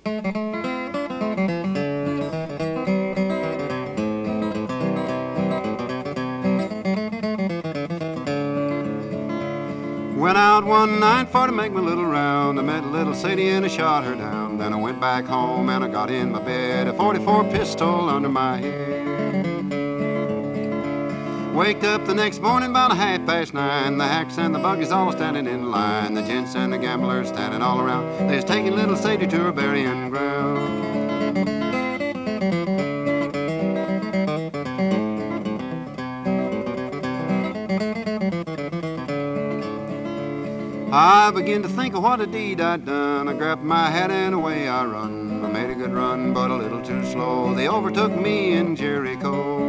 Went out one night for to make my little round. I met little Sadie and I shot her down. Then I went back home and I got in my bed, a 44 pistol under my head. Waked up the next morning about 9:30. The hacks and the buggies all standing in line. The gents and the gamblers standing all around. They was taking little Sadie to her burying ground. I began to think of what a deed I'd done. I grabbed my hat and away I run. I made a good run, but a little too slow. They overtook me in Jericho.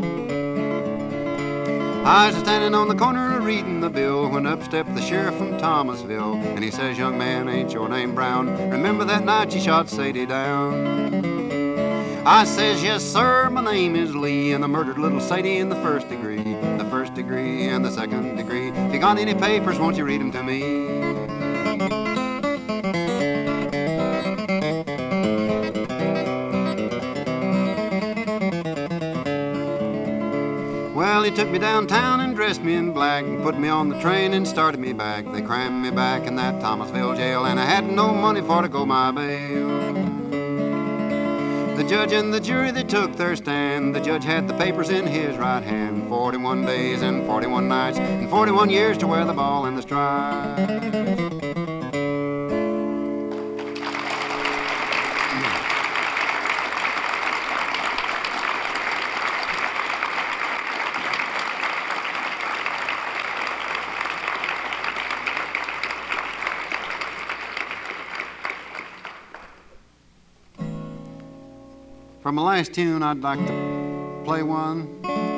I was standing on the corner reading the bill when up stepped the sheriff from Thomasville. And he says, "Young man, ain't your name Brown? Remember that night you shot Sadie down?" I says, "Yes, sir, my name is Lee, and I murdered little Sadie in the first degree. The first degree and the second degree. If you got any papers, won't you read them to me?" Well, he took me downtown and dressed me in black and put me on the train and started me back. They crammed me back in that Thomasville jail, and I had no money for to go my bail. The judge and the jury, they took their stand. The judge had the papers in his right hand. 41 days and 41 nights and 41 years to wear the ball and the stripes. For my last tune, I'd like to play one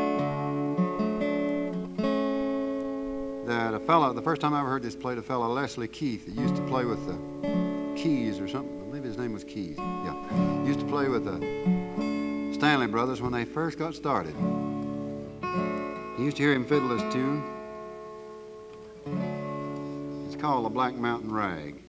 that a fella, the first time I ever heard this played, a fella, Leslie Keith, that used to play with the Keys or something. Maybe his name was Keys. Yeah. He used to play with the Stanley Brothers when they first got started. You used to hear him fiddle this tune. It's called The Black Mountain Rag.